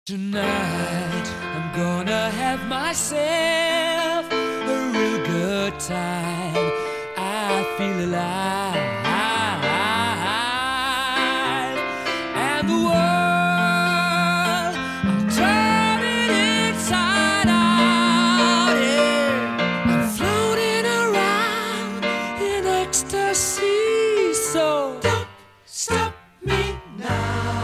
Tonight, I'm gonna have myself a real good time. I feel alive, and the world, I'm turning inside out. Yeah, I'm floating around in ecstasy. So don't stop me now.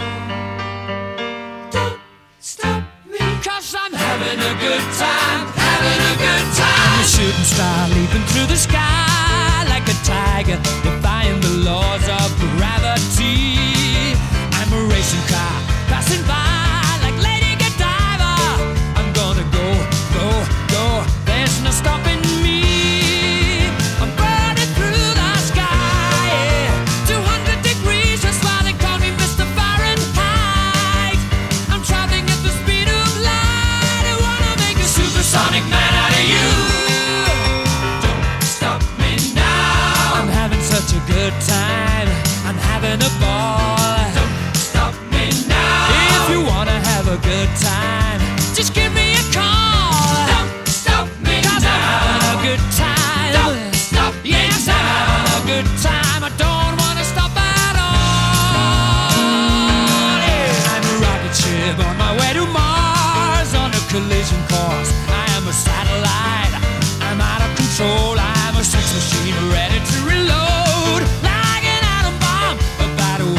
Cause I'm having a good time, having a good time. I'm a shooting star leaping through the sky like a tiger, defying the laws of gravity. I'm a racing car passing by like Lady Godiva. I'm gonna go, go, go, there's no stopping me. I'm burning through the sky, yeah. 200 degrees, that's why they call me Mr. Fahrenheit. I'm traveling at the speed of light. I wanna make a supersonic man out of you. Don't stop me now. I'm having such a good time, I'm having a ball. Don't stop me now. If you wanna have a good time, just give me a call. Don't stop me now. 'Cause I'm having a good time. Don't stop me now. Yes, I'm having a good time. I don't wanna stop at all. Yeah. I'm a rocket ship on my way to Mars on a collision course. I am a satellite. I'm out of control. I'm a sex machine ready to reload like an atom bomb about to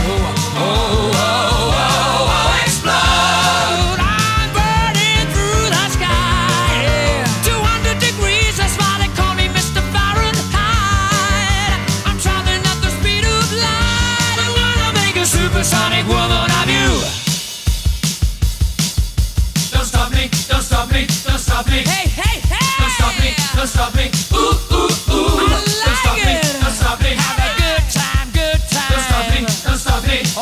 explode. I'm burning through the sky, yeah. 200 degrees, that's why they call me Mr. Fahrenheit. I'm traveling at the speed of light. I wanna make a supersonic woman of you. Don't stop me, don't stop me, don't stop me. Hey, hey, hey! Don't stop me, don't stop me. Ooh, ooh, ooh. I like don't stop me, don't stop me. Have a good time, good time. Don't stop me, don't stop me. Oh!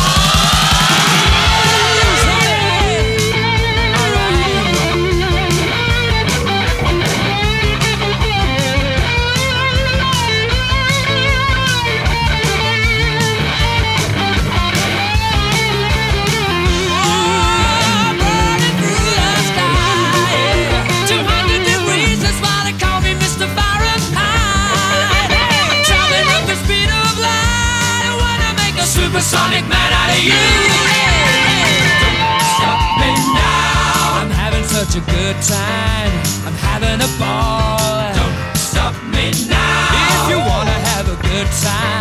Supersonic man out of you. Don't stop me now. I'm having such a good time, I'm having a ball. Don't stop me now. If you wanna have a good time,